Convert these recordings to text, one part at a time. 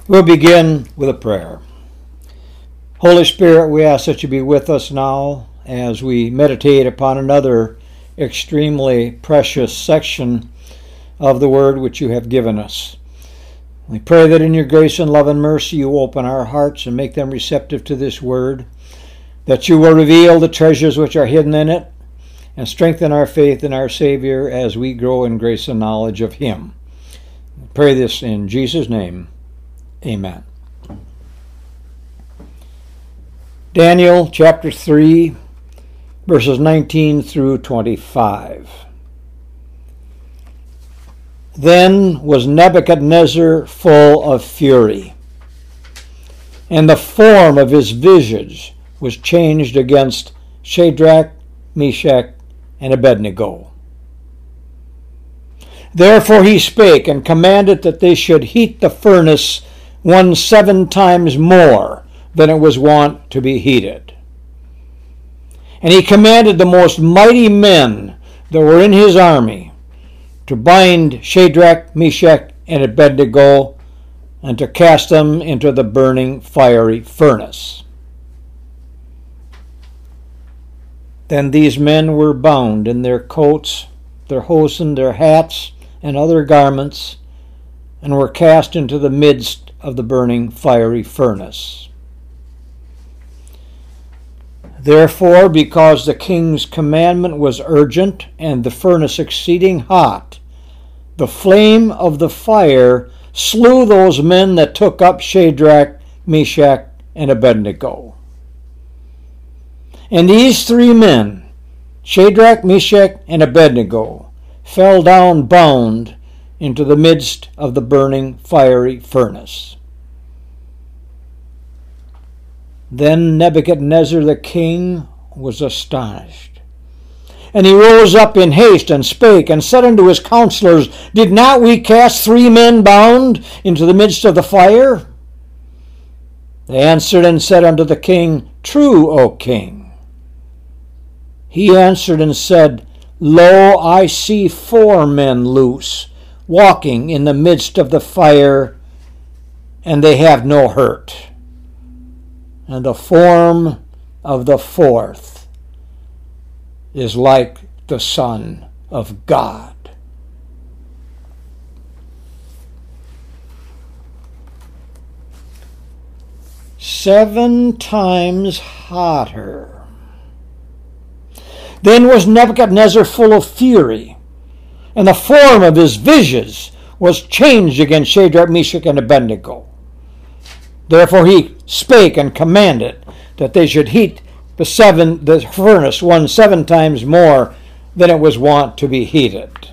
We'll begin with a prayer. Holy Spirit, we ask that you be with us now as we meditate upon another extremely precious section of the Word which you have given us. We pray that in your grace and love and mercy you open our hearts and make them receptive to this Word, that you will reveal the treasures which are hidden in it, and strengthen our faith in our Savior as we grow in grace and knowledge of him. We pray this in Jesus' name. Amen. Daniel chapter 3, verses 19 through 25. Then was Nebuchadnezzar full of fury, and the form of his visage was changed against Shadrach, Meshach, and Abednego. Therefore he spake and commanded that they should heat the furnace 7 times more than it was wont to be heated. And he commanded the most mighty men that were in his army to bind Shadrach, Meshach, and Abednego, and to cast them into the burning fiery furnace. Then these men were bound in their coats, their hosen, their hats, and other garments, and were cast into the midst of the burning fiery furnace. Therefore, because the king's commandment was urgent and the furnace exceeding hot, the flame of the fire slew those men that took up Shadrach, Meshach, and Abednego. And these 3 men, Shadrach, Meshach, and Abednego, fell down bound into the midst of the burning fiery furnace. Then Nebuchadnezzar the king was astonished. And he rose up in haste and spake and said unto his counselors, Did not we cast 3 men bound into the midst of the fire? They answered and said unto the king, True, O king. He answered and said, Lo, I see 4 men loose, walking in the midst of the fire, and they have no hurt. And the form of the 4th is like the Son of God. Seven times hotter. Then was Nebuchadnezzar full of fury, and the form of his visage was changed against Shadrach, Meshach, and Abednego. Therefore he spake and commanded that they should heat the furnace 7 times more than it was wont to be heated.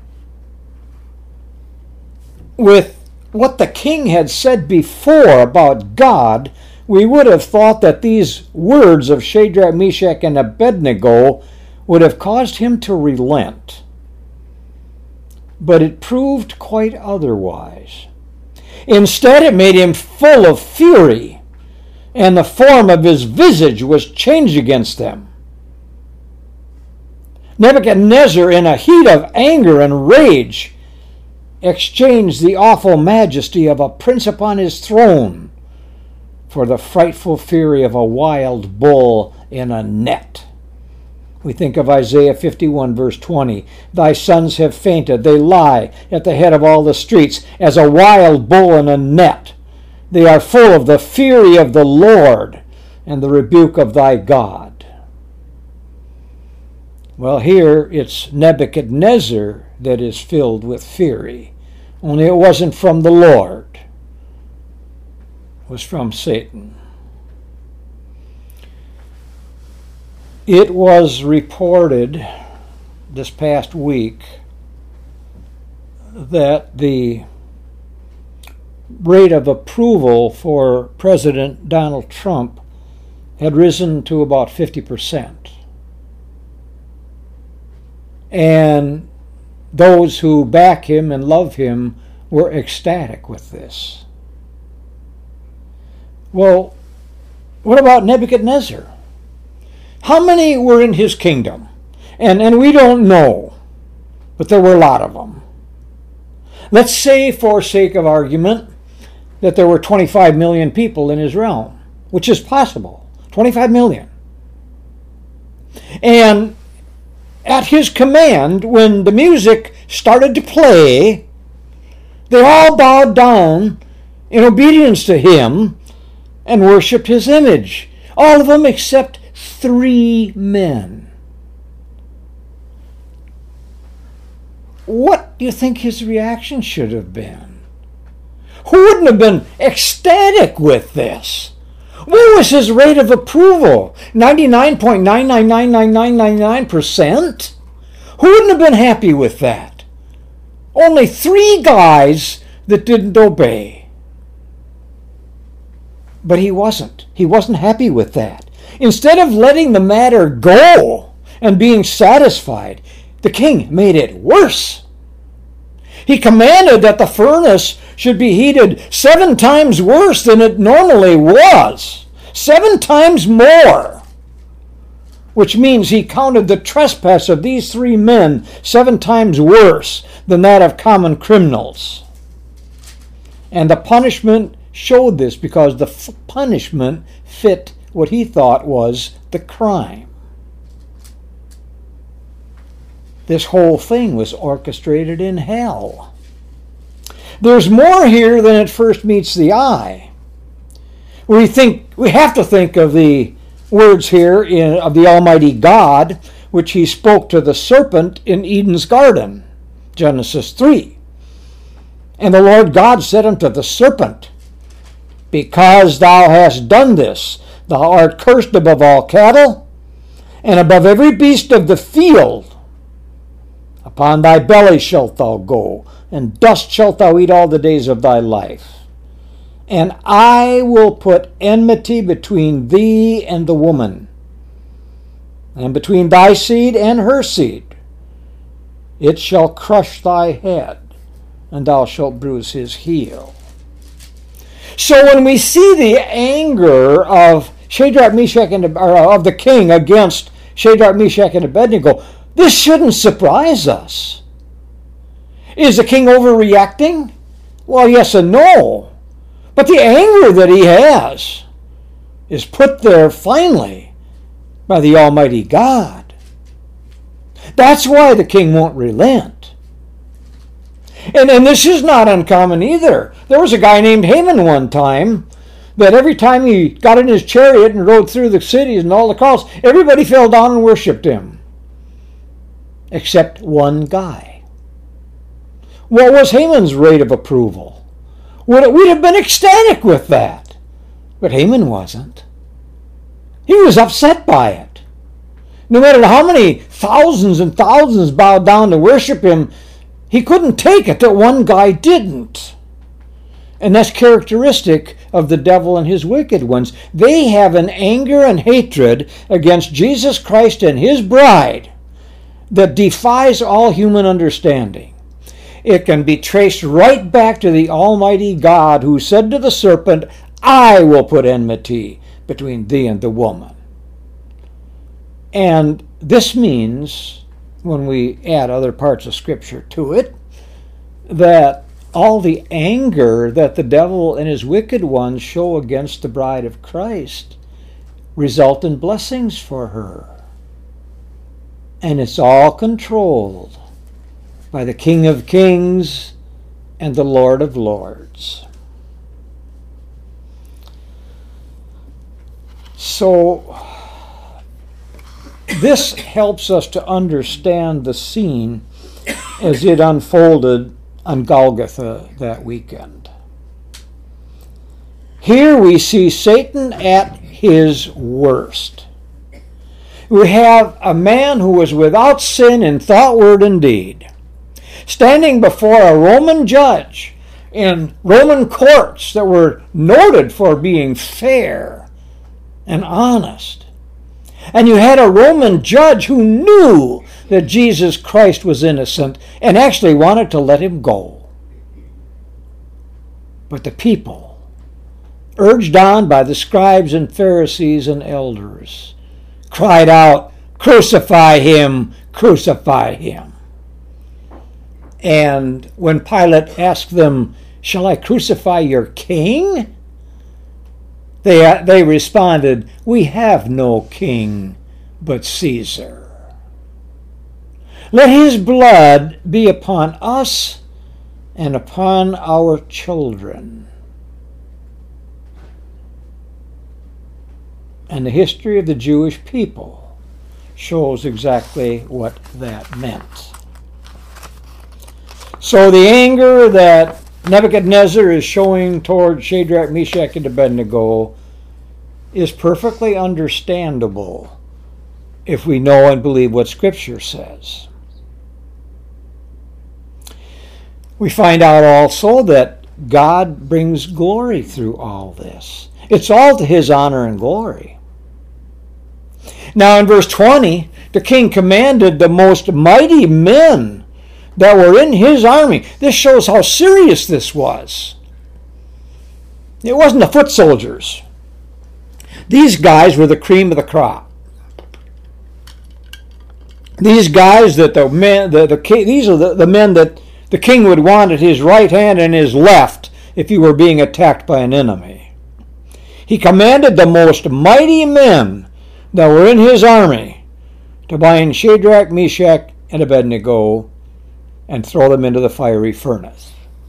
With what the king had said before about God, we would have thought that these words of Shadrach, Meshach, and Abednego would have caused him to relent. But it proved quite otherwise. Instead, it made him full of fury, and the form of his visage was changed against them. Nebuchadnezzar, in a heat of anger and rage, exchanged the awful majesty of a prince upon his throne for the frightful fury of a wild bull in a net. We think of Isaiah 51, verse 20. Thy sons have fainted. They lie at the head of all the streets as a wild bull in a net. They are full of the fury of the Lord and the rebuke of thy God. Well, here it's Nebuchadnezzar that is filled with fury. Only it wasn't from the Lord. It was from Satan. It was reported this past week that the rate of approval for President Donald Trump had risen to about 50%. And those who back him and love him were ecstatic with this. Well, what about Nebuchadnezzar? How many were in his kingdom? And we don't know, but there were a lot of them. Let's say, for sake of argument, that there were 25 million people in his realm, which is possible. 25 million. And at his command, when the music started to play, they all bowed down in obedience to him and worshipped his image. All of them except 3 men. What do you think his reaction should have been? Who wouldn't have been ecstatic with this? What was his rate of approval? 99.9999999%? Who wouldn't have been happy with that? Only 3 guys that didn't obey. But he wasn't. He wasn't happy with that. Instead of letting the matter go and being satisfied, the king made it worse. He commanded that the furnace should be heated 7 times worse than it normally was. 7 times more. Which means he counted the trespass of these 3 men 7 times worse than that of common criminals. And the punishment showed this because the punishment fit what he thought was the crime. This whole thing was orchestrated in hell. There's more here than at first meets the eye. We have to think of the words here of the Almighty God, which he spoke to the serpent in Eden's garden, Genesis 3. And the Lord God said unto the serpent, Because thou hast done this, thou art cursed above all cattle, and above every beast of the field. Upon thy belly shalt thou go, and dust shalt thou eat all the days of thy life. And I will put enmity between thee and the woman, and between thy seed and her seed. It shall crush thy head, and thou shalt bruise his heel. So when we see the anger of Shadrach, Meshach, of the king against Shadrach, Meshach, and Abednego, this shouldn't surprise us. Is the king overreacting? Well, yes and no. But the anger that he has is put there finally by the Almighty God. That's why the king won't relent. And this is not uncommon either. There was a guy named Haman one time that every time he got in his chariot and rode through the cities and all the crowds, everybody fell down and worshipped him. Except one guy. What was Haman's rate of approval? We'd have been ecstatic with that. But Haman wasn't. He was upset by it. No matter how many thousands and thousands bowed down to worship him, he couldn't take it that one guy didn't. And that's characteristic of the devil and his wicked ones. They have an anger and hatred against Jesus Christ and his bride that defies all human understanding. It can be traced right back to the Almighty God who said to the serpent, I will put enmity between thee and the woman. And this means, when we add other parts of Scripture to it, that all the anger that the devil and his wicked ones show against the bride of Christ result in blessings for her. And it's all controlled by the King of Kings and the Lord of Lords. So, this helps us to understand the scene as it unfolded on Golgotha that weekend. Here we see Satan at his worst. We have a man who was without sin in thought, word, and deed, standing before a Roman judge in Roman courts that were noted for being fair and honest. And you had a Roman judge who knew that Jesus Christ was innocent and actually wanted to let him go. But the people, urged on by the scribes and Pharisees and elders, cried out, "Crucify him! Crucify him!" And when Pilate asked them, Shall I crucify your king? They responded, We have no king but Caesar. Let his blood be upon us and upon our children. And the history of the Jewish people shows exactly what that meant. So the anger that Nebuchadnezzar is showing toward Shadrach, Meshach, and Abednego is perfectly understandable if we know and believe what Scripture says. We find out also that God brings glory through all this. It's all to his honor and glory. Now in verse 20, the king commanded the most mighty men that were in his army. This shows how serious this was. It wasn't the foot soldiers. These guys were the cream of the crop. These guys that these are the men that the king would want at his right hand and his left if he were being attacked by an enemy. He commanded the most mighty men that were in his army to bind Shadrach, Meshach, and Abednego and throw them into the fiery furnace.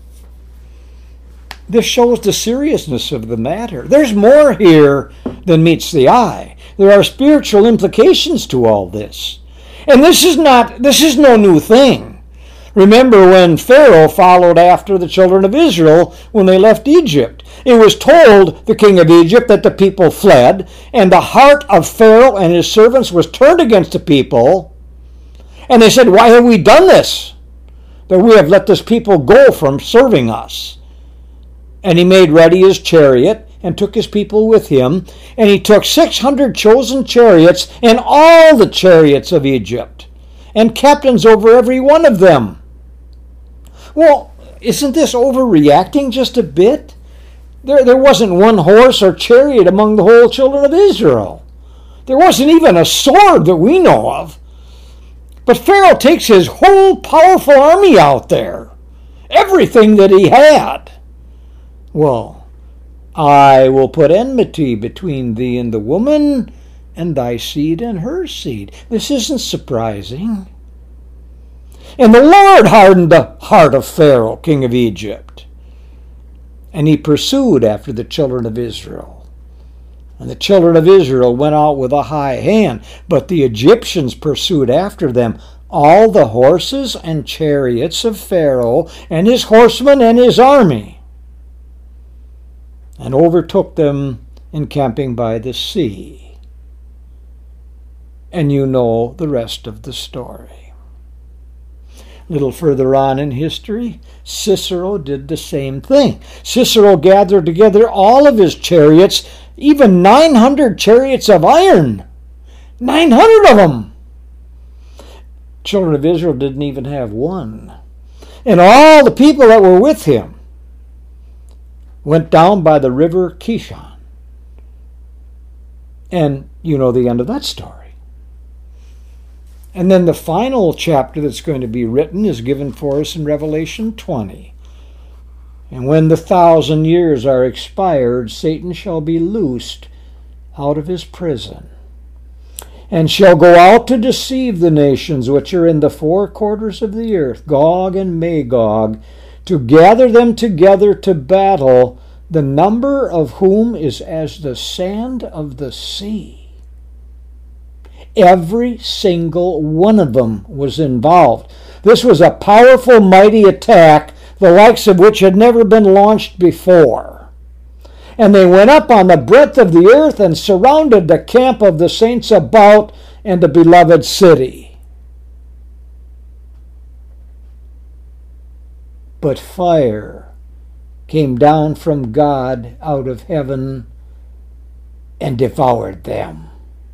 This shows the seriousness of the matter. There's more here than meets the eye. There are spiritual implications to all this. And this is no new thing. Remember when Pharaoh followed after the children of Israel when they left Egypt. It was told the king of Egypt that the people fled, and the heart of Pharaoh and his servants was turned against the people. And they said, Why have we done this? That we have let this people go from serving us. And he made ready his chariot and took his people with him. And he took 600 chosen chariots and all the chariots of Egypt, and captains over every one of them. Well, isn't this overreacting just a bit? There wasn't one horse or chariot among the whole children of Israel. There wasn't even a sword that we know of. But Pharaoh takes his whole powerful army out there. Everything that he had. Well, I will put enmity between thee and the woman, and thy seed and her seed. This isn't surprising. And the Lord hardened the heart of Pharaoh, king of Egypt. And he pursued after the children of Israel. And the children of Israel went out with a high hand, but the Egyptians pursued after them all the horses and chariots of Pharaoh, and his horsemen and his army, and overtook them encamping by the sea. And you know the rest of the story. A little further on in history, Cicero did the same thing. Cicero gathered together all of his chariots, even 900 chariots of iron. 900 of them! Children of Israel didn't even have one. And all the people that were with him went down by the river Kishon. And you know the end of that story. And then the final chapter that's going to be written is given for us in Revelation 20. And when the 1,000 years are expired, Satan shall be loosed out of his prison, and shall go out to deceive the nations which are in the four quarters of the earth, Gog and Magog, to gather them together to battle, the number of whom is as the sand of the sea. Every single one of them was involved. This was a powerful, mighty attack, the likes of which had never been launched before. And they went up on the breadth of the earth and surrounded the camp of the saints about and the beloved city. But fire came down from God out of heaven and devoured them.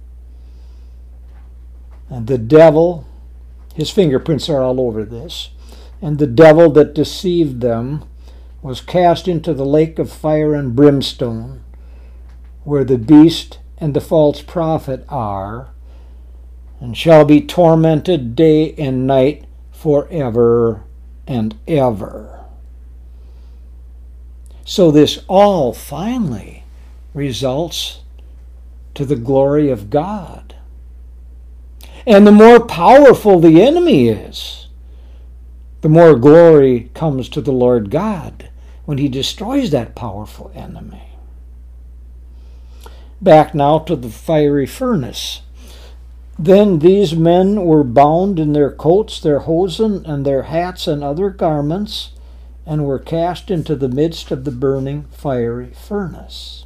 And the devil, his fingerprints are all over this, and the devil that deceived them was cast into the lake of fire and brimstone, where the beast and the false prophet are, and shall be tormented day and night forever and ever. So this all finally results to the glory of God. And the more powerful the enemy is, the more glory comes to the Lord God when he destroys that powerful enemy. Back now to the fiery furnace. Then these men were bound in their coats, their hosen, and their hats and other garments, and were cast into the midst of the burning fiery furnace.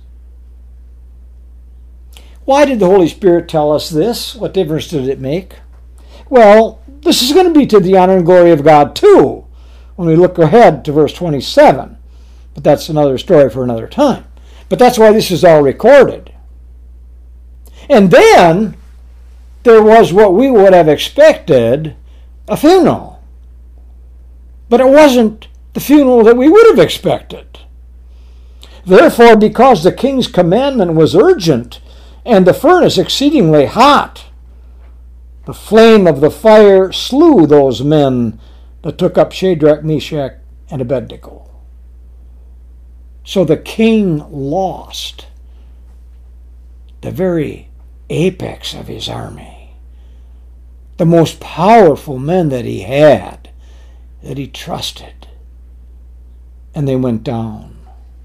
Why did the Holy Spirit tell us this? What difference did it make? Well, this is going to be to the honor and glory of God too, when we look ahead to verse 27. But that's another story for another time. But that's why this is all recorded. And then there was what we would have expected, a funeral. But it wasn't the funeral that we would have expected. Therefore, because the king's commandment was urgent and the furnace exceedingly hot, the flame of the fire slew those men that took up Shadrach, Meshach, and Abednego. So the king lost the very apex of his army, the most powerful men that he had, that he trusted, and they went down.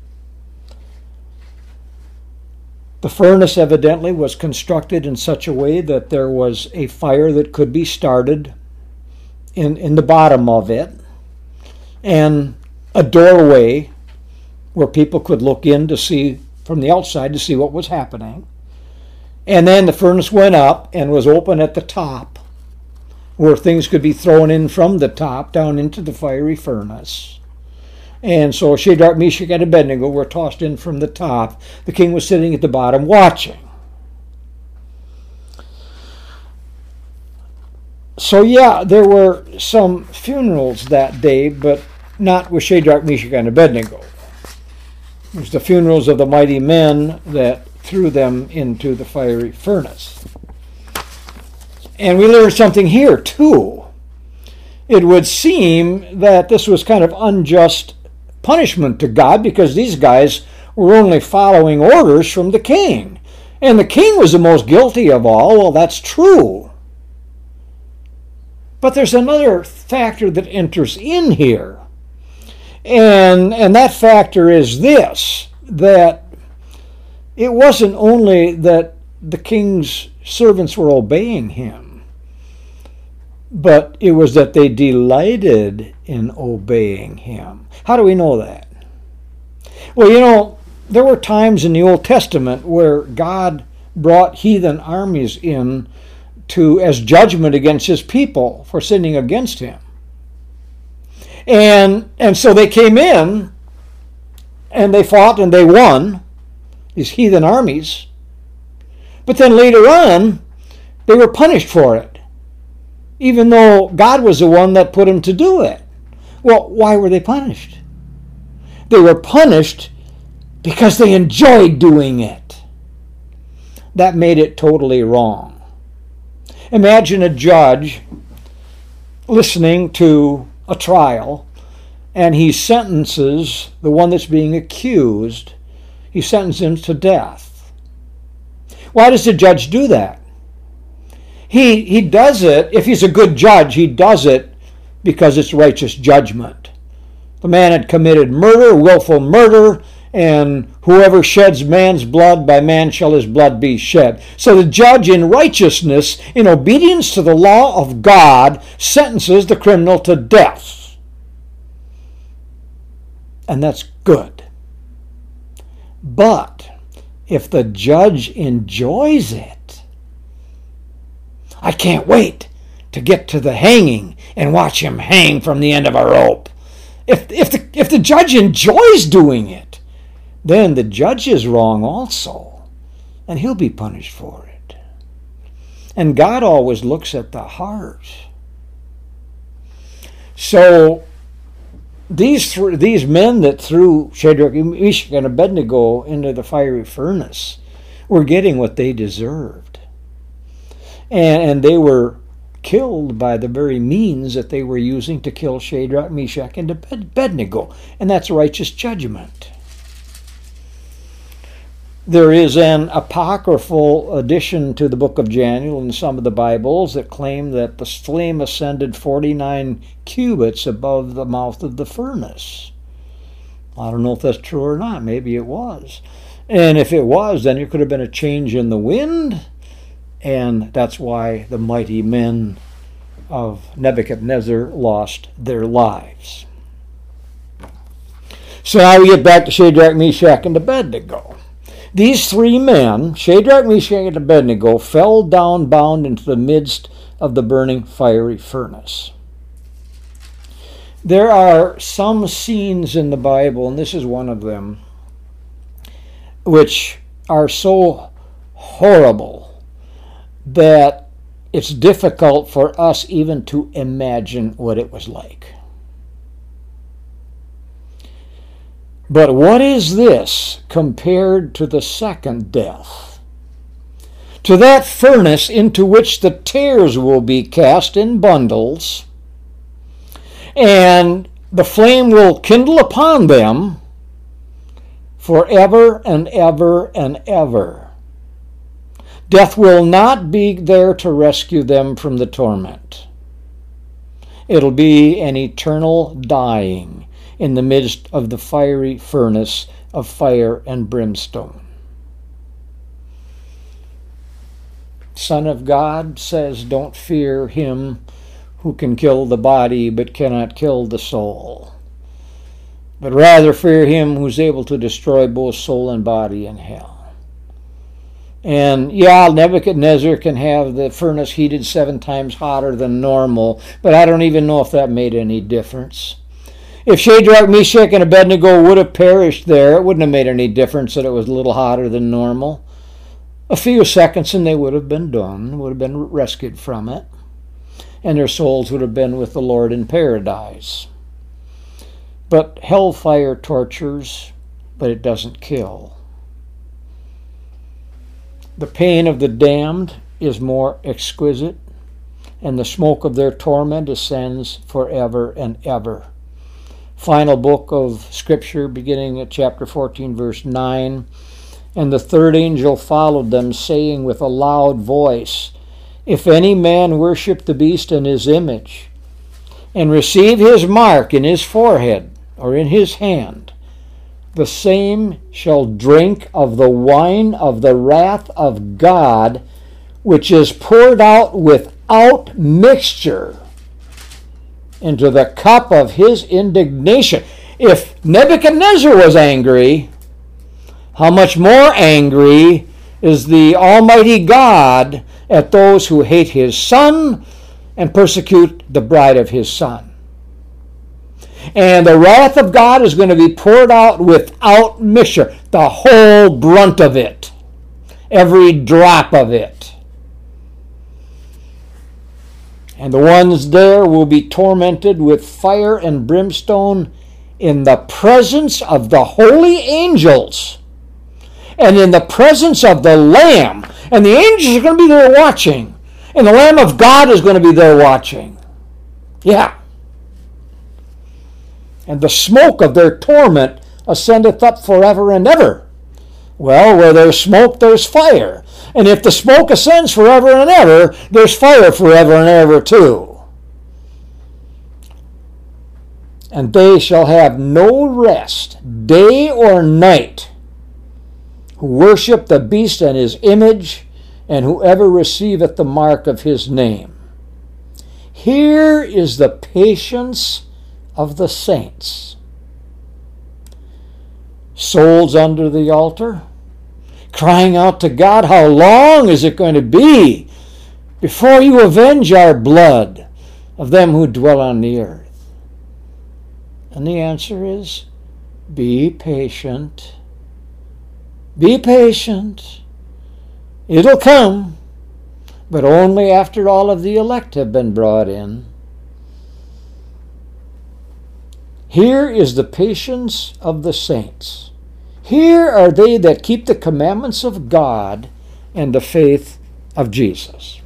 The furnace evidently was constructed in such a way that there was a fire that could be started in the bottom of it, and a doorway where people could look in to see from the outside to see what was happening. And then the furnace went up and was open at the top, where things could be thrown in from the top down into the fiery furnace. And so Shadrach, Meshach, and Abednego were tossed in from the top. The king was sitting at the bottom watching. So yeah, there were some funerals that day, but not with Shadrach, Meshach, and Abednego. It was the funerals of the mighty men that threw them into the fiery furnace. And we learned something here too. It would seem that this was kind of unjust punishment to God, because these guys were only following orders from the king. And the king was the most guilty of all. Well, that's true. But there's another factor that enters in here. And that factor is this, that it wasn't only that the king's servants were obeying him, but it was that they delighted in obeying him. How do we know that? Well, there were times in the Old Testament where God brought heathen armies in as judgment against his people for sinning against him. And so they came in and they fought and they won, these heathen armies. But then later on, they were punished for it, even though God was the one that put them to do it. Well, why were they punished? They were punished because they enjoyed doing it. That made it totally wrong. Imagine a judge listening to a trial, and he sentences the one that's being accused, he sentences him to death. Why does the judge do that? He does it, if he's a good judge, he does it because it's righteous judgment. The man had committed murder, willful murder, and whoever sheds man's blood, by man shall his blood be shed. So the judge, in righteousness, in obedience to the law of God, sentences the criminal to death. And that's good. But if the judge enjoys it, I can't wait to get to the hanging and watch him hang from the end of a rope. If the judge enjoys doing it, then the judge is wrong also, and he'll be punished for it. And God always looks at the heart. So these men that threw Shadrach, Meshach, and Abednego into the fiery furnace were getting what they deserved. And they were killed by the very means that they were using to kill Shadrach, Meshach, and Abednego. And that's righteous judgment. There is an apocryphal addition to the book of Daniel in some of the Bibles that claim that the flame ascended 49 cubits above the mouth of the furnace. I don't know if that's true or not. Maybe it was. And if it was, then there could have been a change in the wind, and that's why the mighty men of Nebuchadnezzar lost their lives. So now we get back to Shadrach, Meshach, and Abednego. These three men, Shadrach, Meshach, and Abednego, fell down bound into the midst of the burning fiery furnace. There are some scenes in the Bible, and this is one of them, which are so horrible that it's difficult for us even to imagine what it was like. But what is this compared to the second death? To that furnace into which the tares will be cast in bundles, and the flame will kindle upon them forever and ever and ever. Death will not be there to rescue them from the torment. It'll be an eternal dying in the midst of the fiery furnace of fire and brimstone. Son of God says, don't fear him who can kill the body but cannot kill the soul, but rather fear him who's able to destroy both soul and body in hell. And yeah, Nebuchadnezzar can have the furnace heated 7 times hotter than normal, but I don't even know if that made any difference. If Shadrach, Meshach, and Abednego would have perished there, it wouldn't have made any difference that it was a little hotter than normal. A few seconds and they would have been done, would have been rescued from it, and their souls would have been with the Lord in paradise. But hellfire tortures, but it doesn't kill. The pain of the damned is more exquisite, and the smoke of their torment ascends forever and ever. Final book of Scripture, beginning at chapter 14, verse 9. And the third angel followed them, saying with a loud voice, if any man worship the beast and his image, and receive his mark in his forehead or in his hand, the same shall drink of the wine of the wrath of God, which is poured out without mixture into the cup of his indignation. If Nebuchadnezzar was angry, how much more angry is the Almighty God at those who hate his Son and persecute the bride of his Son. And the wrath of God is going to be poured out without mixture, the whole brunt of it, every drop of it. And the ones there will be tormented with fire and brimstone in the presence of the holy angels and in the presence of the Lamb. And the angels are going to be there watching. And the Lamb of God is going to be there watching. Yeah. And the smoke of their torment ascendeth up forever and ever. Well, where there's smoke, there's fire. And if the smoke ascends forever and ever, there's fire forever and ever too. And they shall have no rest, day or night, who worship the beast and his image, and whoever receiveth the mark of his name. Here is the patience of the saints. Souls under the altar, crying out to God, how long is it going to be before you avenge our blood of them who dwell on the earth? And the answer is, be patient. Be patient. It'll come, but only after all of the elect have been brought in. Here is the patience of the saints. Here are they that keep the commandments of God and the faith of Jesus.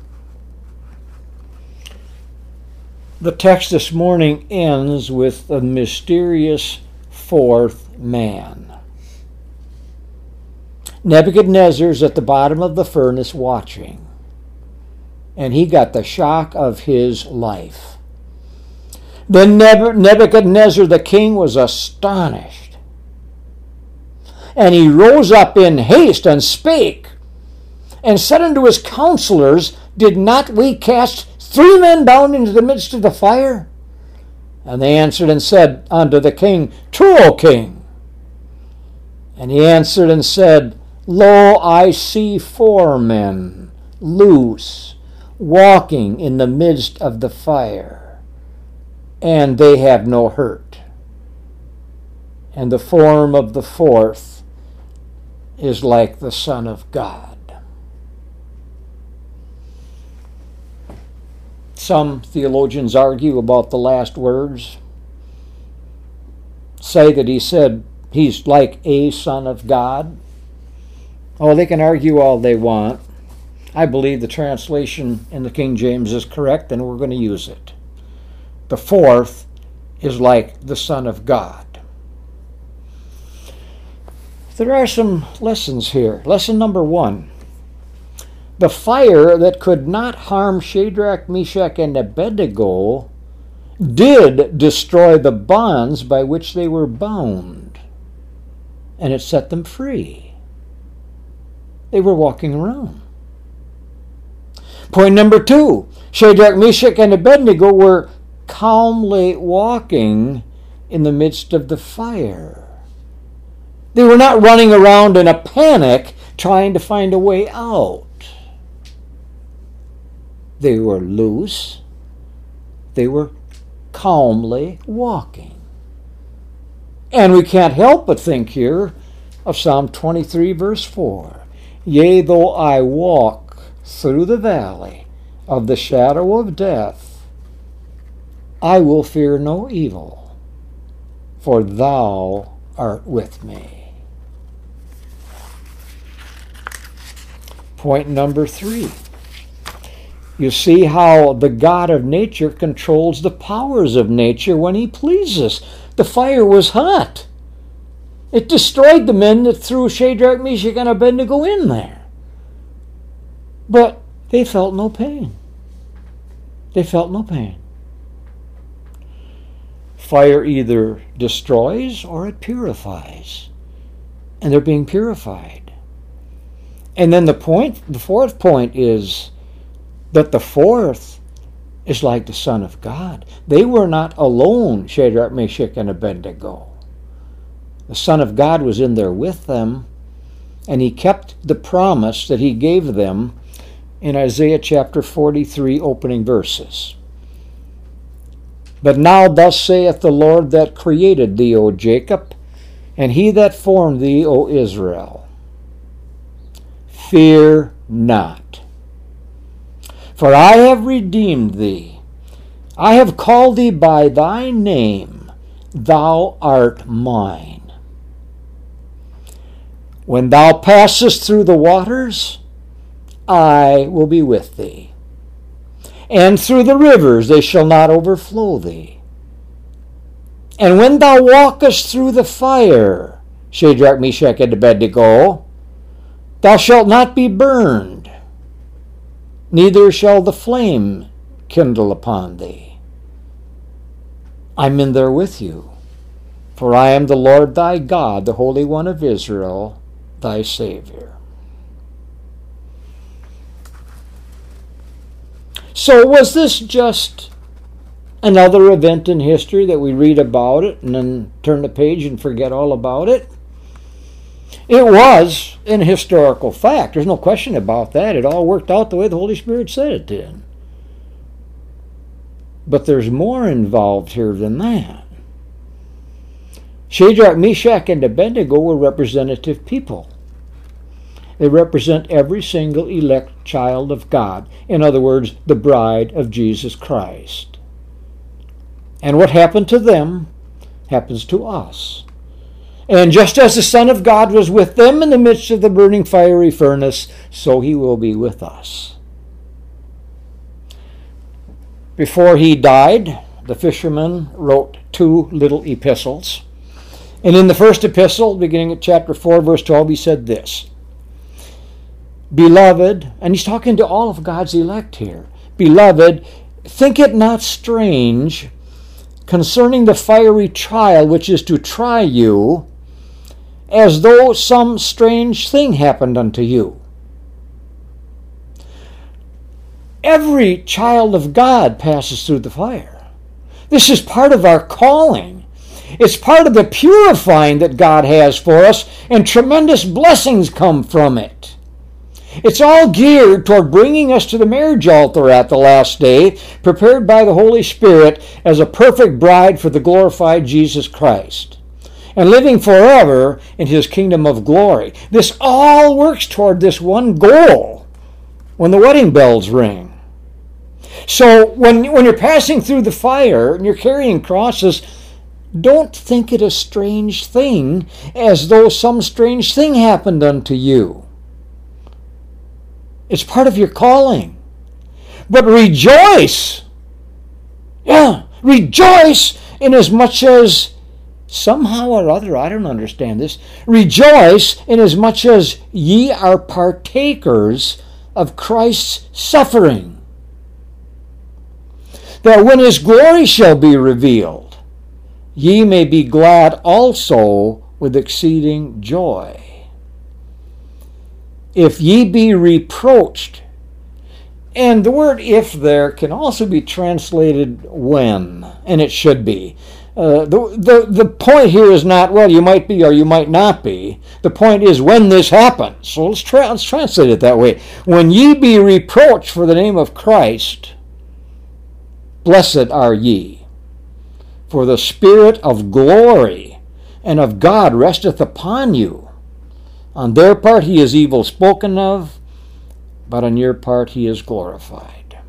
The text this morning ends with the mysterious fourth man. Nebuchadnezzar's at the bottom of the furnace watching. And he got the shock of his life. Then Nebuchadnezzar the king was astonished. And he rose up in haste and spake, and said unto his counselors, Did not we cast 3 men down into the midst of the fire? And they answered and said unto the king, True, O king. And he answered and said, Lo, I see 4 men loose, walking in the midst of the fire, and they have no hurt. And the form of the 4th is like the Son of God. Some theologians argue about the last words, say that he said he's like a Son of God. Oh, they can argue all they want. I believe the translation in the King James is correct, and we're going to use it. The 4th is like the Son of God. There are some lessons here. Lesson number 1. The fire that could not harm Shadrach, Meshach, and Abednego did destroy the bonds by which they were bound, and it set them free. They were walking around. Point number 2, Shadrach, Meshach, and Abednego were calmly walking in the midst of the fire. They were not running around in a panic trying to find a way out. They were loose. They were calmly walking. And we can't help but think here of Psalm 23, verse 4. Yea, though I walk through the valley of the shadow of death, I will fear no evil, for thou art with me. Point number 3. You see how the God of nature controls the powers of nature when he pleases. The fire was hot. It destroyed the men that threw Shadrach, Meshach, and Abednego in there. But they felt no pain. They felt no pain. Fire either destroys or it purifies. And they're being purified. And then the 4th point is that the 4th is like the Son of God. They were not alone, Shadrach, Meshach, and Abednego. The Son of God was in there with them, and he kept the promise that he gave them in Isaiah chapter 43, opening verses. But now thus saith the Lord that created thee, O Jacob, and he that formed thee, O Israel. Fear not, for I have redeemed thee. I have called thee by thy name. Thou art mine. When thou passest through the waters, I will be with thee. And through the rivers, they shall not overflow thee. And when thou walkest through the fire, Shadrach, Meshach, and Abednego, thou shalt not be burned, neither shall the flame kindle upon thee. I'm in there with you, for I am the Lord thy God, the Holy One of Israel, thy Savior. So was this just another event in history that we read about it and then turn the page and forget all about it? It was an historical fact. There's no question about that. It all worked out the way the Holy Spirit said it did. But there's more involved here than that. Shadrach, Meshach, and Abednego were representative people. They represent every single elect child of God. In other words, the bride of Jesus Christ. And what happened to them happens to us. And just as the Son of God was with them in the midst of the burning fiery furnace, so he will be with us. Before he died, the fisherman wrote 2 little epistles. And in the first epistle, beginning at chapter 4, verse 12, he said this: Beloved, and he's talking to all of God's elect here. Beloved, think it not strange concerning the fiery trial which is to try you, as though some strange thing happened unto you. Every child of God passes through the fire. This is part of our calling. It's part of the purifying that God has for us, and tremendous blessings come from it. It's all geared toward bringing us to the marriage altar at the last day, prepared by the Holy Spirit as a perfect bride for the glorified Jesus Christ, and living forever in his kingdom of glory. This all works toward this one goal when the wedding bells ring. So when you're passing through the fire and you're carrying crosses, don't think it a strange thing, as though some strange thing happened unto you. It's part of your calling. But rejoice. Rejoice inasmuch as somehow or other, I don't understand this. Rejoice inasmuch as ye are partakers of Christ's suffering, that when his glory shall be revealed, ye may be glad also with exceeding joy. If ye be reproached, and the word if there can also be translated when, and it should be. The point here is not, well, you might be or you might not be. The point is when this happens. So let's translate it that way. When ye be reproached for the name of Christ, blessed are ye, for the Spirit of glory and of God resteth upon you. On their part he is evil spoken of, but on your part he is glorified.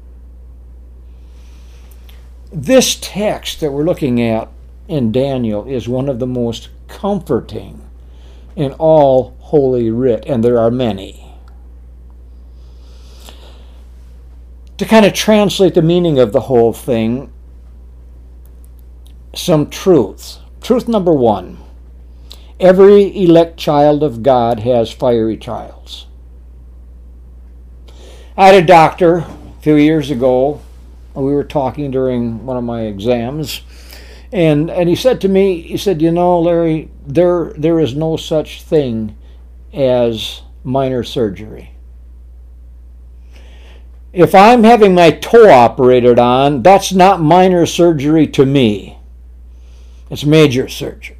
This text that we're looking at in Daniel is one of the most comforting in all Holy Writ, and there are many. To kind of translate the meaning of the whole thing, some truths. Truth number one: every elect child of God has fiery trials. I had a doctor a few years ago. We were talking during one of my exams, and he said to me, he said, you know, Larry, there is no such thing as minor surgery. If I'm having my toe operated on, that's not minor surgery to me. It's major surgery.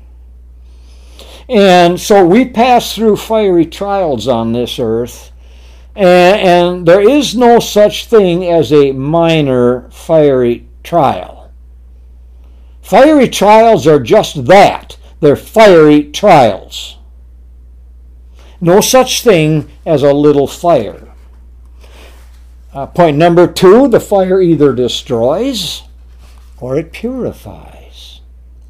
And so we pass through fiery trials on this earth, and there is no such thing as a minor fiery trial. Fiery trials are just that. They're fiery trials. No such thing as a little fire. Point number two, the fire either destroys or it purifies.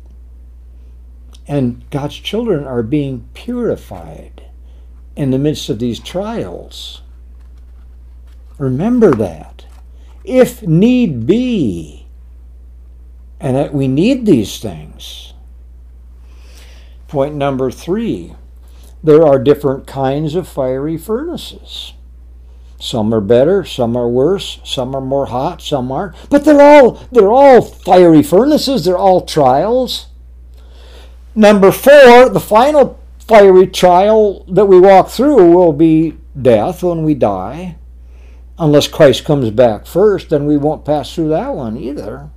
And God's children are being purified in the midst of these trials. Remember that. If need be, and that we need these things. Point number three, there are different kinds of fiery furnaces. Some are better, some are worse, some are more hot, some aren't. But they're all fiery furnaces, they're all trials. Number four, the final fiery trial that we walk through will be death when we die. Unless Christ comes back first, then we won't pass through that one either.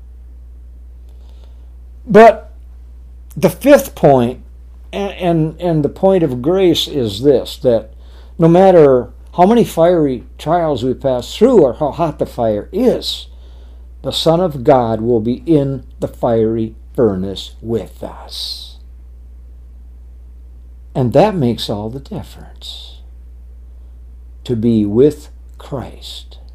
But the fifth point, and the point of grace is this, that no matter how many fiery trials we pass through or how hot the fire is, the Son of God will be in the fiery furnace with us. And that makes all the difference. To be with Christ.